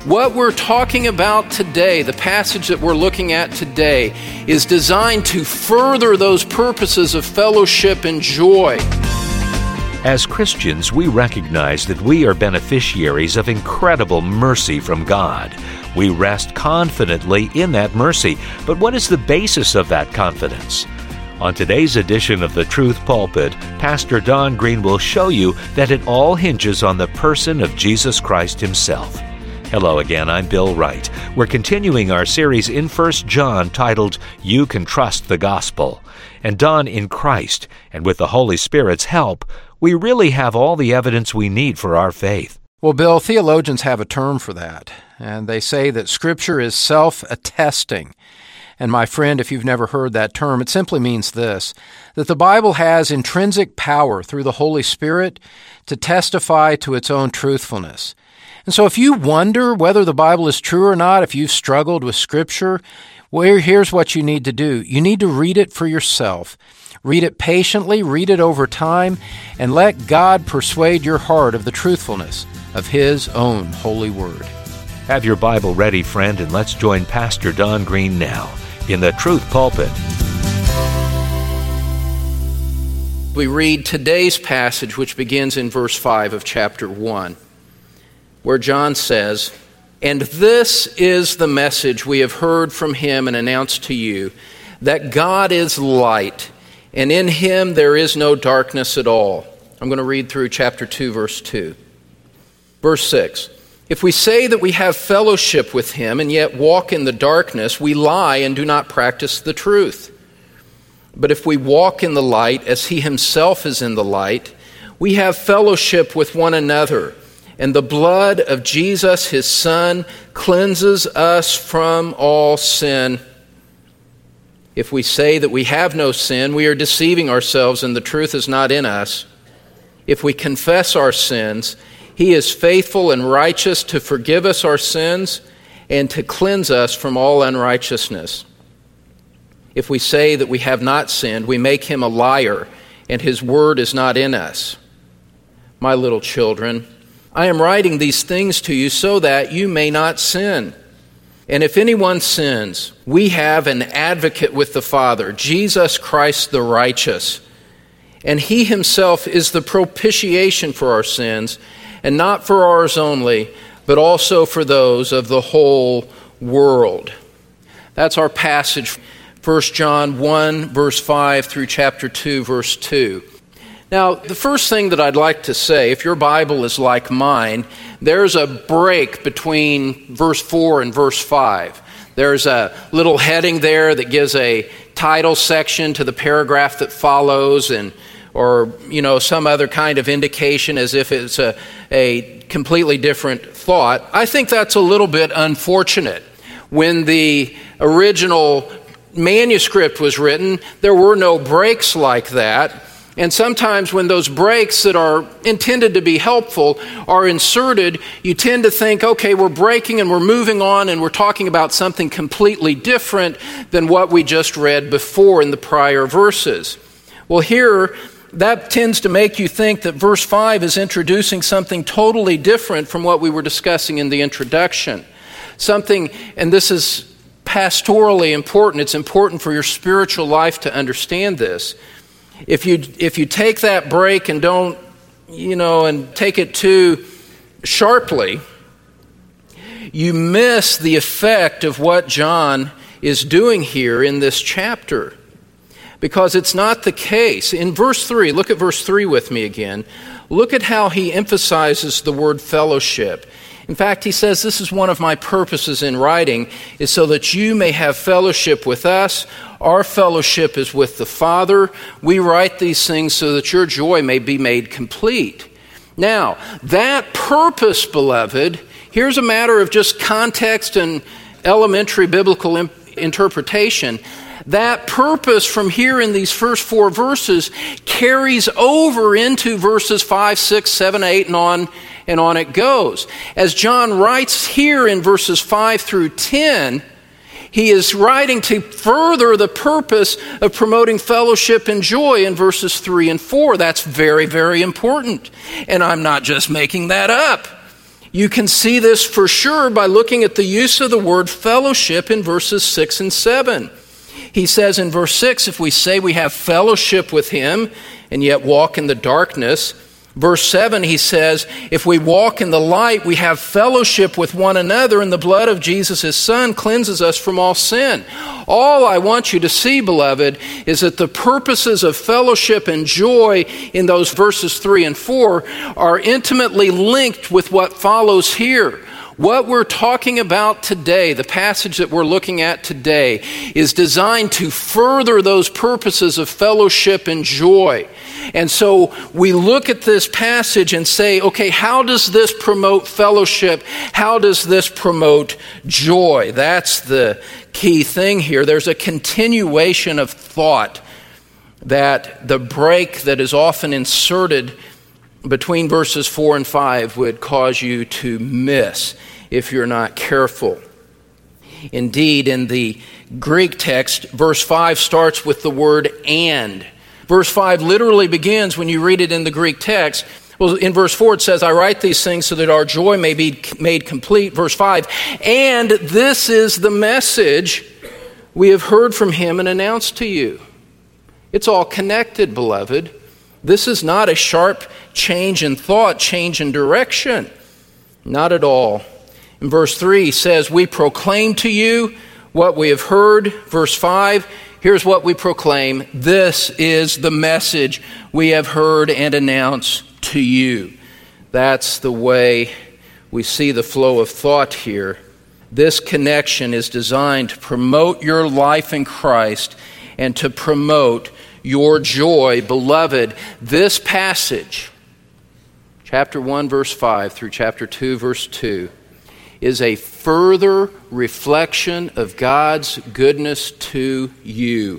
What we're talking about today, the passage that we're looking at today, is designed to further those purposes of fellowship and joy. As Christians, we recognize that we are beneficiaries of incredible mercy from God. We rest confidently in that mercy. But what is the basis of that confidence? On today's edition of The Truth Pulpit, Pastor Don Green will show you that it all hinges on the person of Jesus Christ himself. Hello again, I'm Bill Wright. We're continuing our series in 1 John titled, You Can Trust the Gospel. And Don, in Christ, and with the Holy Spirit's help, we really have all the evidence we need for our faith. Well, Bill, theologians have a term for that, and they say that Scripture is self-attesting. And my friend, if you've never heard that term, it simply means this, that the Bible has intrinsic power through the Holy Spirit to testify to its own truthfulness. And so if you wonder whether the Bible is true or not, if you've struggled with Scripture, well, here's what you need to do. You need to read it for yourself. Read it patiently, read it over time, and let God persuade your heart of the truthfulness of His own holy word. Have your Bible ready, friend, and let's join Pastor Don Green now in the Truth Pulpit. We read today's passage, which begins in verse 5 of chapter 1, where John says, And this is the message we have heard from him and announced to you, that God is light, and in him there is no darkness at all. I'm going to read through chapter 2, verse 2. Verse 6. If we say that we have fellowship with him and yet walk in the darkness, we lie and do not practice the truth. But if we walk in the light as he himself is in the light, we have fellowship with one another, and the blood of Jesus, his Son, cleanses us from all sin. If we say that we have no sin, we are deceiving ourselves and the truth is not in us. If we confess our sins, he is faithful and righteous to forgive us our sins and to cleanse us from all unrighteousness. If we say that we have not sinned, we make him a liar, and his word is not in us. My little children, I am writing these things to you so that you may not sin. And if anyone sins, we have an advocate with the Father, Jesus Christ the righteous. And he himself is the propitiation for our sins, and not for ours only, but also for those of the whole world. That's our passage, 1 John 1, verse 5 through chapter 2, verse 2. Now, the first thing that I'd like to say, if your Bible is like mine, there's a break between verse 4 and verse 5. There's a little heading there that gives a title section to the paragraph that follows, or some other kind of indication as if it's a completely different thought. I think that's a little bit unfortunate. When the original manuscript was written, there were no breaks like that. And sometimes when those breaks that are intended to be helpful are inserted, you tend to think, okay, we're breaking and we're moving on and we're talking about something completely different than what we just read before in the prior verses. Well, here, that tends to make you think that verse 5 is introducing something totally different from what we were discussing in the introduction. Something, and this is pastorally important, it's important for your spiritual life to understand this. If you take that break and don't, and take it too sharply, you miss the effect of what John is doing here in this chapter. Because it's not the case. In verse 3, look at verse 3 with me again. Look at how he emphasizes the word fellowship. In fact, he says, this is one of my purposes in writing, is so that you may have fellowship with us. Our fellowship is with the Father. We write these things so that your joy may be made complete. Now, that purpose, beloved, here's a matter of just context and elementary biblical interpretation. That purpose from here in these first 4 verses carries over into verses 5, 6, 7, 8, and on it goes. As John writes here in verses 5 through 10, he is writing to further the purpose of promoting fellowship and joy in verses 3 and 4. That's very, very important. And I'm not just making that up. You can see this for sure by looking at the use of the word fellowship in verses 6 and 7. He says in verse 6, if we say we have fellowship with him and yet walk in the darkness. Verse 7, he says, if we walk in the light, we have fellowship with one another, and the blood of Jesus, his Son, cleanses us from all sin. All I want you to see, beloved, is that the purposes of fellowship and joy in those verses 3 and 4 are intimately linked with what follows here. What we're talking about today, the passage that we're looking at today, is designed to further those purposes of fellowship and joy. And so we look at this passage and say, okay, how does this promote fellowship? How does this promote joy? That's the key thing here. There's a continuation of thought that the break that is often inserted between verses 4 and 5 would cause you to miss if you're not careful. Indeed, in the Greek text, verse 5 starts with the word and. Verse 5 literally begins, when you read it in the Greek text, well, in verse 4 it says, I write these things so that our joy may be made complete. Verse 5, and this is the message we have heard from him and announced to you. It's all connected, beloved. This is not a sharp change in thought, change in direction. Not at all. In verse 3 says, we proclaim to you what we have heard. Verse 5, here's what we proclaim. This is the message we have heard and announced to you. That's the way we see the flow of thought here. This connection is designed to promote your life in Christ and to promote your joy. Beloved, this passage, chapter 1, verse 5 through chapter 2, verse 2, is a further reflection of God's goodness to you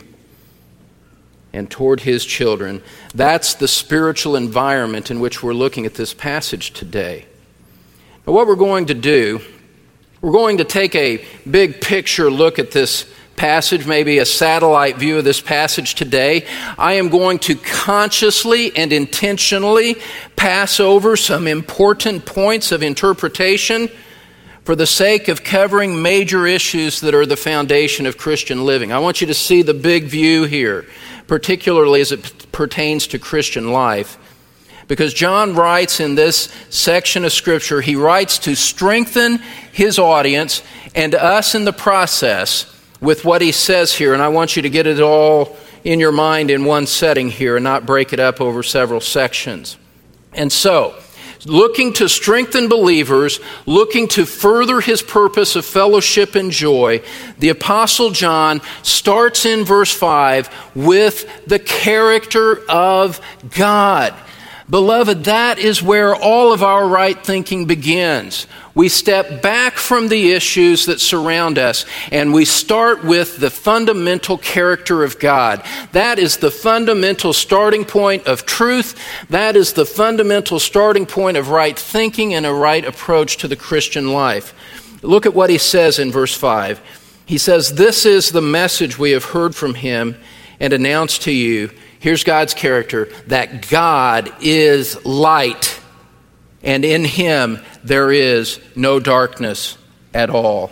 and toward his children. That's the spiritual environment in which we're looking at this passage today. Now, what we're going to do, we're going to take a big picture look at this passage, maybe a satellite view of this passage today. I am going to consciously and intentionally pass over some important points of interpretation for the sake of covering major issues that are the foundation of Christian living. I want you to see the big view here, particularly as it pertains to Christian life. Because John writes in this section of Scripture, he writes to strengthen his audience and us in the process with what he says here. And I want you to get it all in your mind in one setting here and not break it up over several sections. And so, looking to strengthen believers, looking to further his purpose of fellowship and joy, the Apostle John starts in verse 5 with the character of God. Beloved, that is where all of our right thinking begins. We step back from the issues that surround us and we start with the fundamental character of God. That is the fundamental starting point of truth. That is the fundamental starting point of right thinking and a right approach to the Christian life. Look at what he says in verse 5. He says, this is the message we have heard from him and announced to you. Here's God's character, that God is light, and in him there is no darkness at all.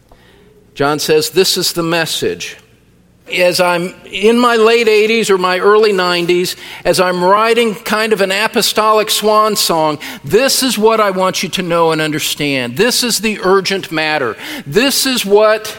John says, this is the message. As I'm in my late 80s or my early 90s, as I'm writing kind of an apostolic swan song, this is what I want you to know and understand. This is the urgent matter. This is what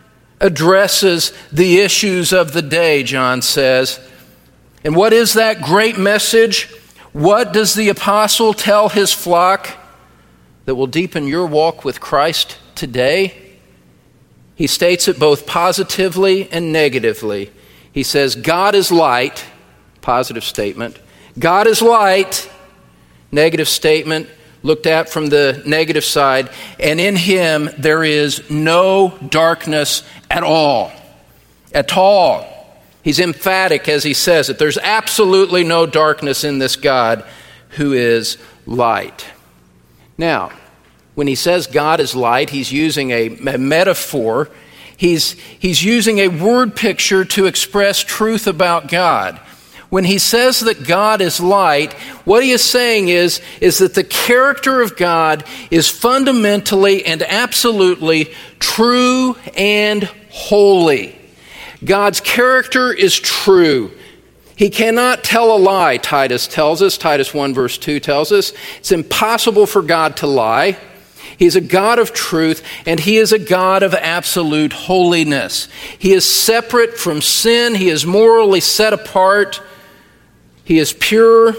addresses the issues of the day, John says. And what is that great message? What does the apostle tell his flock that will deepen your walk with Christ today? He states it both positively and negatively. He says, God is light, positive statement. God is light, negative statement, looked at from the negative side. And in him there is no darkness at all. At all. He's emphatic as he says it. There's absolutely no darkness in this God who is light. Now, when he says God is light, he's using a metaphor. He's using a word picture to express truth about God. When he says that God is light, what he is saying is that the character of God is fundamentally and absolutely true and holy. God's character is true. He cannot tell a lie, Titus tells us. Titus 1 verse 2 tells us. It's impossible for God to lie. He is a God of truth, and he is a God of absolute holiness. He is separate from sin. He is morally set apart. He is pure,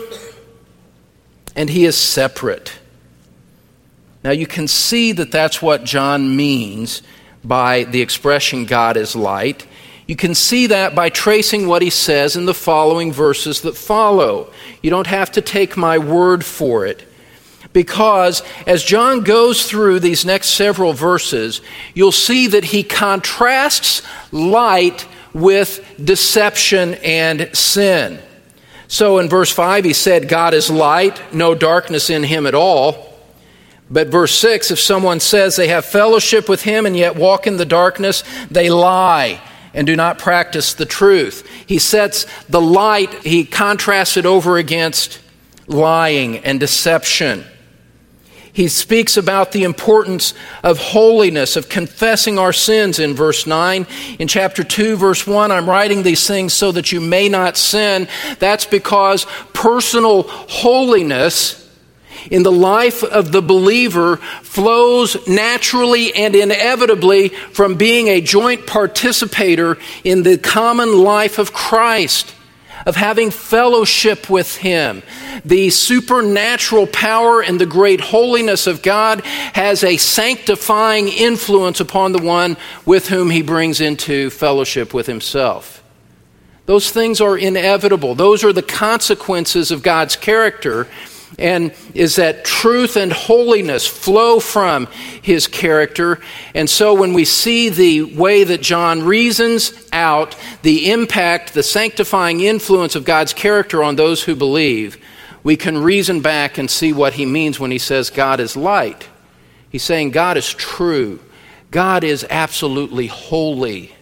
and he is separate. Now you can see that that's what John means by the expression God is light. You can see that by tracing what he says in the following verses that follow. You don't have to take my word for it. Because as John goes through these next several verses, you'll see that he contrasts light with deception and sin. So in verse 5 he said, God is light, no darkness in him at all. But verse 6, if someone says they have fellowship with him and yet walk in the darkness, they lie and do not practice the truth. He sets the light, he contrasts it over against lying and deception. He speaks about the importance of holiness, of confessing our sins in verse 9. In chapter 2, verse 1, I'm writing these things so that you may not sin. That's because personal holiness in the life of the believer flows naturally and inevitably from being a joint participator in the common life of Christ, of having fellowship with him. The supernatural power and the great holiness of God has a sanctifying influence upon the one with whom he brings into fellowship with himself. Those things are inevitable. Those are the consequences of God's character, and is that truth and holiness flow from his character. And so when we see the way that John reasons out the impact, the sanctifying influence of God's character on those who believe, we can reason back and see what he means when he says God is light. He's saying God is true. God is absolutely holy.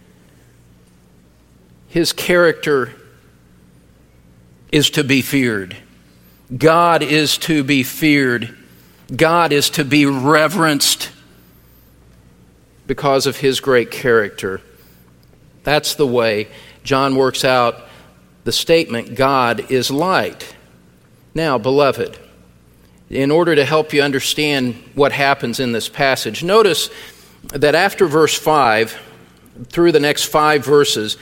His character is to be feared. God is to be feared. God is to be reverenced because of his great character. That's the way John works out the statement, God is light. Now, beloved, in order to help you understand what happens in this passage, notice that after verse 5, through the next 5 verses,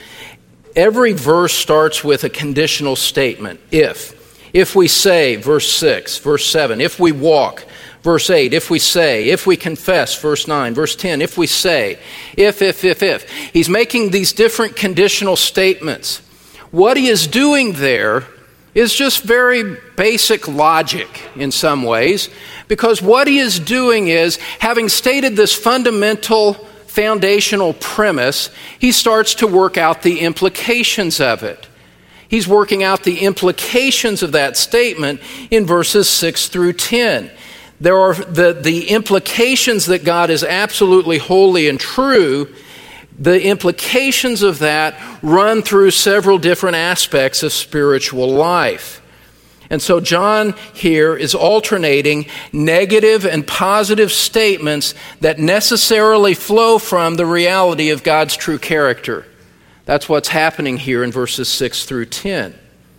every verse starts with a conditional statement, if. If we say, verse 6, verse 7, if we walk, verse 8, if we say, if we confess, verse 9, verse 10, if we say, if. He's making these different conditional statements. What he is doing there is just very basic logic in some ways, because what he is doing is, having stated this fundamental foundational premise, he starts to work out the implications of it. He's working out the implications of that statement in verses 6 through 10. There are the implications that God is absolutely holy and true. The implications of that run through several different aspects of spiritual life. And so John here is alternating negative and positive statements that necessarily flow from the reality of God's true character. That's what's happening here in verses 6 through 10.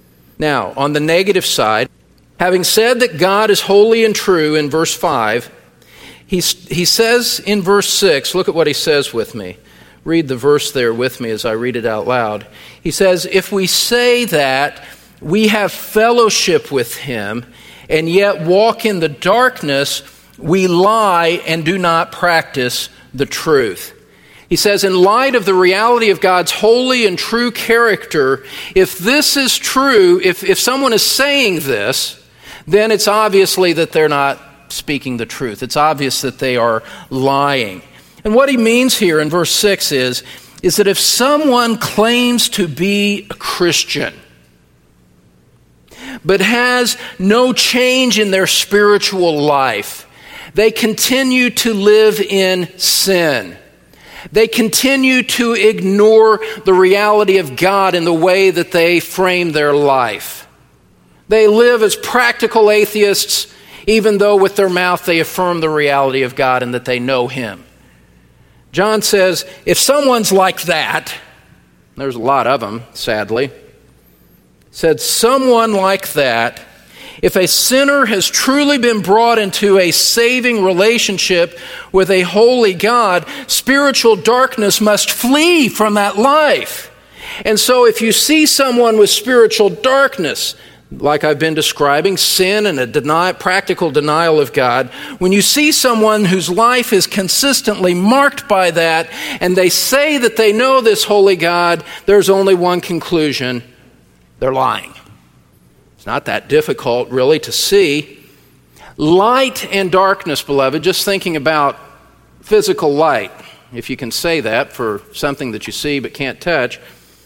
Now, on the negative side, having said that God is holy and true in verse 5, he says in verse 6, look at what he says with me. Read the verse there with me as I read it out loud. He says, if we say that we have fellowship with him and yet walk in the darkness, we lie and do not practice the truth. He says, in light of the reality of God's holy and true character, if this is true, if someone is saying this, then it's obviously that they're not speaking the truth. It's obvious that they are lying. And what he means here in verse 6 is that if someone claims to be a Christian, but has no change in their spiritual life, they continue to live in sin, They continue to ignore the reality of God in the way that they frame their life. They live as practical atheists, even though with their mouth they affirm the reality of God and that they know Him. John says, if someone's like that, there's a lot of them, sadly, said someone like that, if a sinner has truly been brought into a saving relationship with a holy God, spiritual darkness must flee from that life. And so if you see someone with spiritual darkness, like I've been describing, sin and a practical denial of God, when you see someone whose life is consistently marked by that, and they say that they know this holy God, there's only one conclusion: they're lying. It's not that difficult, really, to see. Light and darkness, beloved, just thinking about physical light, if you can say that for something that you see but can't touch.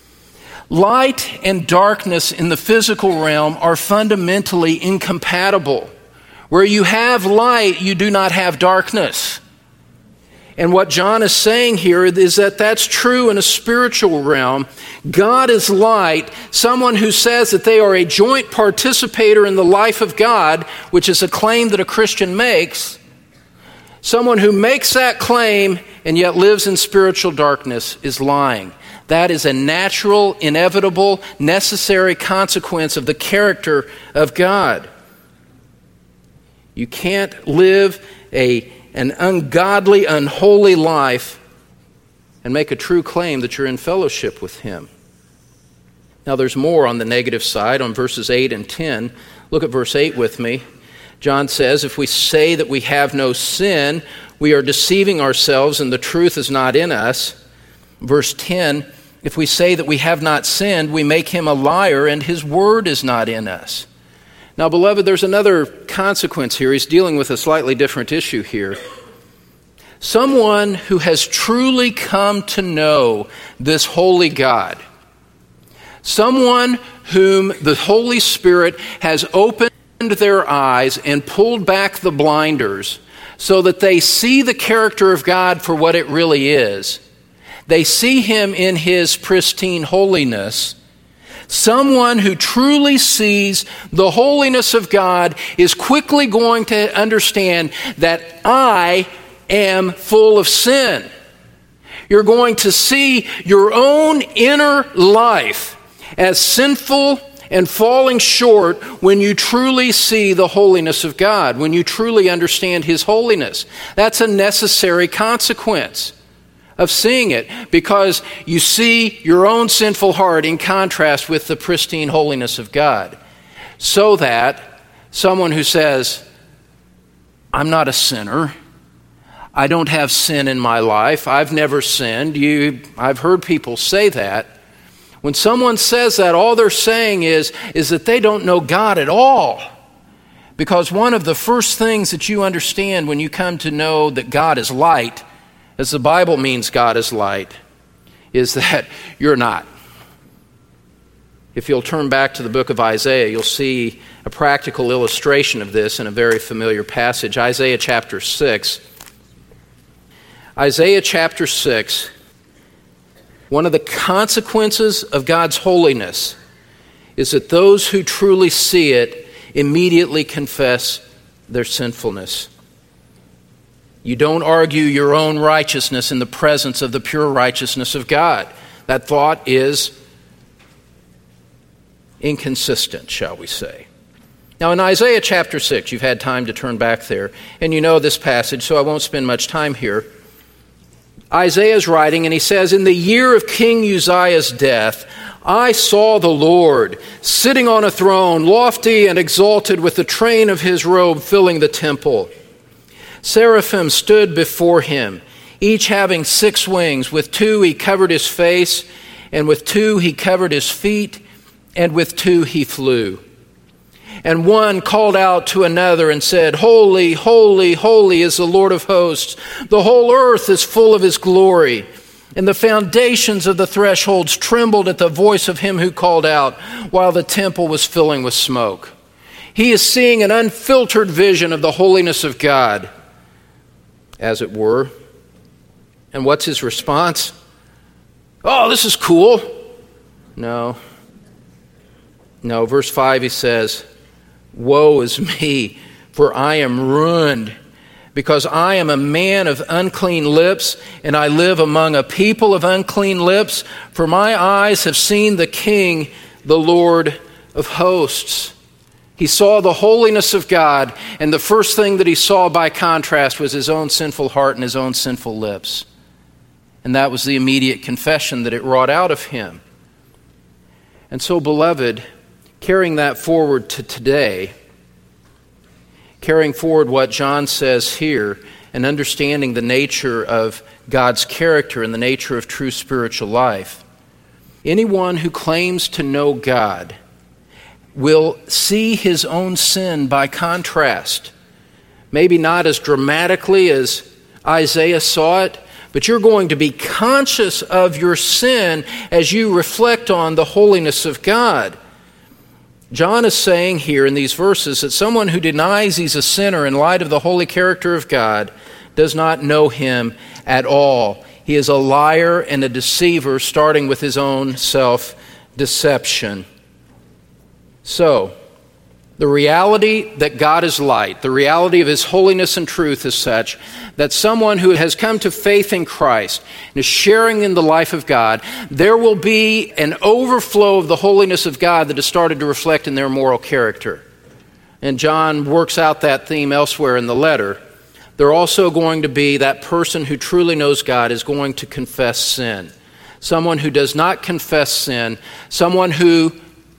Light and darkness in the physical realm are fundamentally incompatible. Where you have light, you do not have darkness. And what John is saying here is that that's true in a spiritual realm. God is light. Someone who says that they are a joint participator in the life of God, which is a claim that a Christian makes, someone who makes that claim and yet lives in spiritual darkness is lying. That is a natural, inevitable, necessary consequence of the character of God. You can't live an ungodly, unholy life and make a true claim that you're in fellowship with Him. Now there's more on the negative side on verses 8 and 10. Look at verse 8 with me. John says, if we say that we have no sin, we are deceiving ourselves and the truth is not in us. Verse 10, if we say that we have not sinned, we make Him a liar and His word is not in us. Now, beloved, there's another consequence here. He's dealing with a slightly different issue here. Someone who has truly come to know this holy God, someone whom the Holy Spirit has opened their eyes and pulled back the blinders so that they see the character of God for what it really is. They see Him in His pristine holiness. Someone who truly sees the holiness of God is quickly going to understand that I am full of sin. You're going to see your own inner life as sinful and falling short when you truly see the holiness of God, when you truly understand His holiness. That's a necessary consequence of seeing it, because you see your own sinful heart in contrast with the pristine holiness of God. So that someone who says, I'm not a sinner, I don't have sin in my life, I've never sinned. I've heard people say that. When someone says that, all they're saying is that they don't know God at all. Because one of the first things that you understand when you come to know that God is light, as the Bible means God is light, is that you're not. If you'll turn back to the book of Isaiah, you'll see a practical illustration of this in a very familiar passage. Isaiah chapter 6. Isaiah chapter 6, one of the consequences of God's holiness is that those who truly see it immediately confess their sinfulness. You don't argue your own righteousness in the presence of the pure righteousness of God. That thought is inconsistent, shall we say. Now in Isaiah chapter 6, you've had time to turn back there, and you know this passage, so I won't spend much time here. Isaiah's writing, and he says, in the year of King Uzziah's death, I saw the Lord sitting on a throne, lofty and exalted, with the train of His robe filling the temple. Seraphim stood before Him, each having 6 wings. With 2 He covered His face, and with 2 He covered His feet, and with 2 He flew. And one called out to another and said, Holy, holy, holy is the Lord of hosts. The whole earth is full of His glory. And the foundations of the thresholds trembled at the voice of Him who called out, while the temple was filling with smoke. He is seeing an unfiltered vision of the holiness of God, as it were. And what's his response? Oh, this is cool. No, verse 5 he says, woe is me, for I am ruined, because I am a man of unclean lips, and I live among a people of unclean lips, for my eyes have seen the King, the Lord of hosts. He saw the holiness of God, and the first thing that he saw by contrast was his own sinful heart and his own sinful lips. And that was the immediate confession that it wrought out of him. And so, beloved, carrying that forward to today, carrying forward what John says here, and understanding the nature of God's character and the nature of true spiritual life, anyone who claims to know God will see his own sin by contrast. Maybe not as dramatically as Isaiah saw it, but you're going to be conscious of your sin as you reflect on the holiness of God. John is saying here in these verses that someone who denies he's a sinner in light of the holy character of God does not know him at all. He is a liar and a deceiver, starting with his own self-deception. So, the reality that God is light, the reality of his holiness and truth is such that someone who has come to faith in Christ and is sharing in the life of God, there will be an overflow of the holiness of God that has started to reflect in their moral character. And John works out that theme elsewhere in the letter. They're also going to be that person who truly knows God is going to confess sin. Someone who does not confess sin, someone who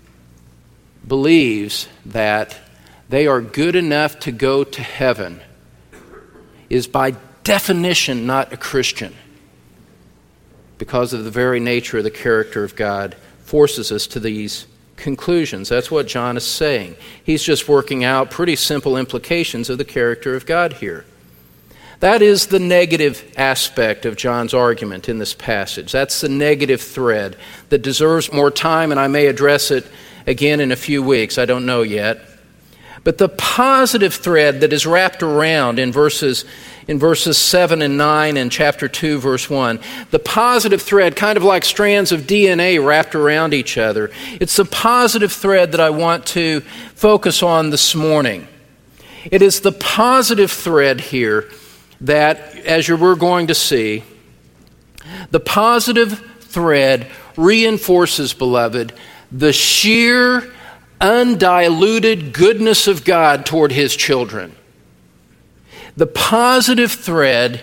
believes that they are good enough to go to heaven is by definition not a Christian, because of the very nature of the character of God forces us to these conclusions. That's what John is saying. He's just working out pretty simple implications of the character of God here. That is the negative aspect of John's argument in this passage. That's the negative thread that deserves more time, and I may address it again in a few weeks. I don't know yet. But the positive thread that is wrapped around in verses 7 and 9 in chapter 2, verse 1, the positive thread, kind of like strands of DNA wrapped around each other, it's the positive thread that I want to focus on this morning. It is the positive thread here that, as we're going to see, the positive thread reinforces, beloved, the sheer, undiluted goodness of God toward his children. The positive thread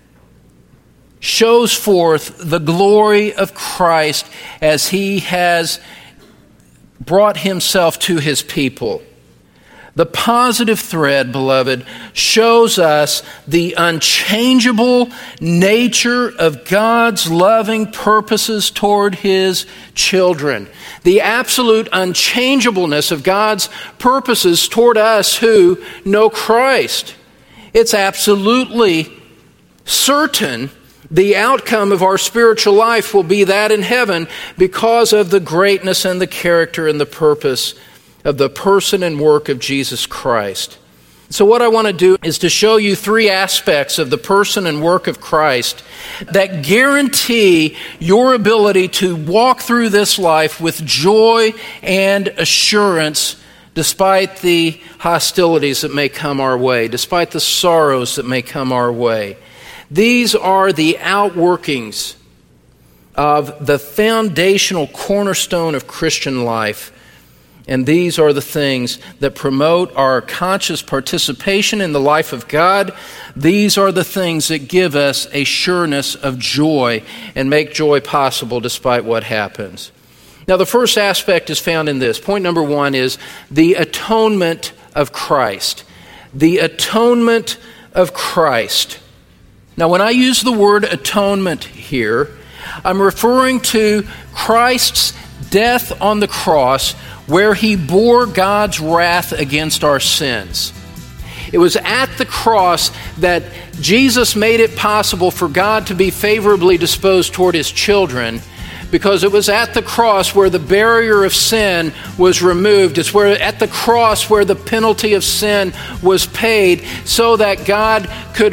shows forth the glory of Christ as he has brought himself to his people. The positive thread, beloved, shows us the unchangeable nature of God's loving purposes toward his children. The absolute unchangeableness of God's purposes toward us who know Christ. It's absolutely certain the outcome of our spiritual life will be that in heaven because of the greatness and the character and the purpose of the person and work of Jesus Christ. So what I want to do is to show you three aspects of the person and work of Christ that guarantee your ability to walk through this life with joy and assurance despite the hostilities that may come our way, despite the sorrows that may come our way. These are the outworkings of the foundational cornerstone of Christian life. And these are the things that promote our conscious participation in the life of God. These are the things that give us a sureness of joy and make joy possible despite what happens. Now, the first aspect is found in this. Point number one is the atonement of Christ. The atonement of Christ. Now, when I use the word atonement here, I'm referring to Christ's death on the cross, where he bore God's wrath against our sins. It was at the cross that Jesus made it possible for God to be favorably disposed toward his children, because it was at the cross where the barrier of sin was removed. It's at the cross where the penalty of sin was paid so that God could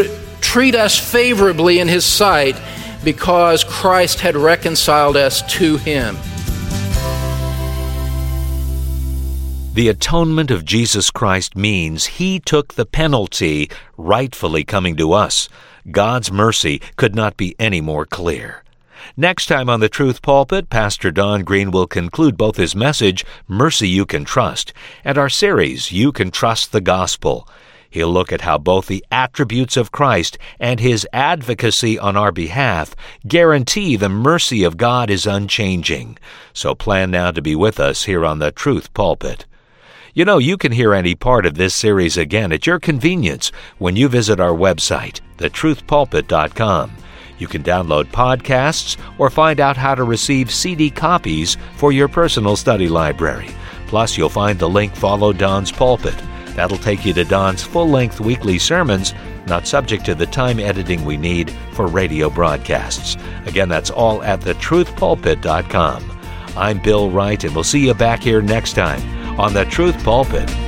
treat us favorably in His sight because Christ had reconciled us to Him. The atonement of Jesus Christ means He took the penalty rightfully coming to us. God's mercy could not be any more clear. Next time on the Truth Pulpit, Pastor Don Green will conclude both his message, Mercy You Can Trust, and our series, You Can Trust the Gospel. He'll look at how both the attributes of Christ and His advocacy on our behalf guarantee the mercy of God is unchanging. So plan now to be with us here on the Truth Pulpit. You know, you can hear any part of this series again at your convenience when you visit our website, thetruthpulpit.com. You can download podcasts or find out how to receive CD copies for your personal study library. Plus, you'll find the link Follow Don's Pulpit. That'll take you to Don's full-length weekly sermons, not subject to the time editing we need for radio broadcasts. Again, that's all at thetruthpulpit.com. I'm Bill Wright, and we'll see you back here next time on The Truth Pulpit.